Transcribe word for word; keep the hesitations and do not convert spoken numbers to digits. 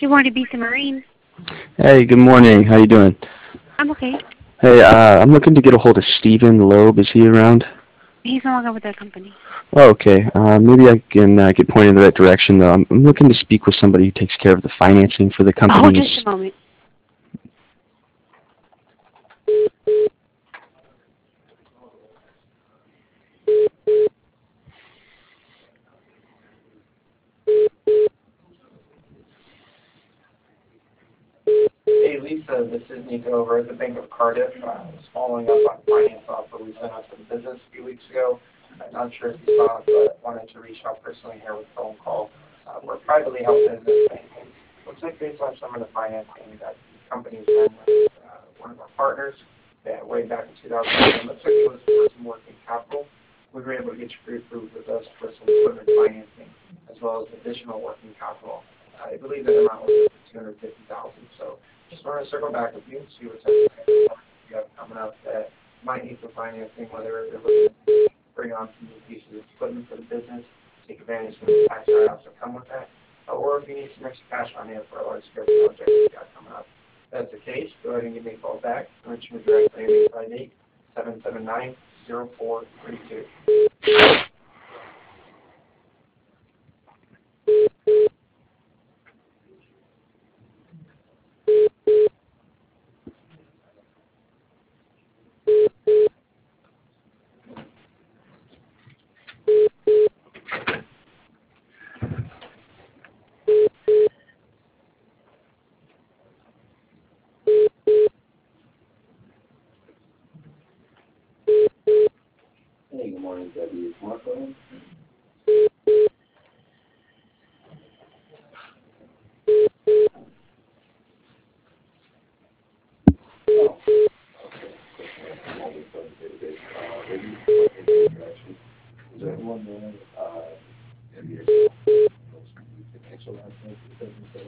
Good morning, Beast and Marine. Hey, good morning. How you doing? I'm okay. Hey, uh, I'm looking to get a hold of Stephen Loeb. Is he around? He's no longer with the company. Oh, okay. Uh, maybe I can uh, get pointed in the right direction, though. I'm, I'm looking to speak with somebody who takes care of the financing for the Oh, just a companies. moment. Hey Lisa, this is Nico over at the Bank of Cardiff. Uh, I was following up on finance offer we sent out to the business a few weeks ago. I'm not sure if you saw it, but wanted to reach out personally here with a phone call. Uh, we're a privately held business bank, and looks like based on some of the financing that the company's done with uh, one of our partners, that way back in two thousand eleven, looks like it was for some working capital. We were able to get you pre-approved with us for some equipment financing, as well as additional working capital. I believe that amount was two hundred fifty thousand. So just want to circle back with you and see what type of projects you have coming up that might need some financing, whether you're looking to bring on some new pieces of equipment for the business, take advantage of the tax write-offs that come with that, or if you need some extra cash on hand for a large scale project you got coming up. If that's the case, go ahead and give me a call back. Reach me directly at eight five eight, seven seven nine, zero four three two. Hey, good morning, Debbie. Is Mark on? Oh, okay. I'm always going to David. Uh, maybe you can point me in the right direction. Is there anyone there, uh, maybe yourself, you can answer that thing for the business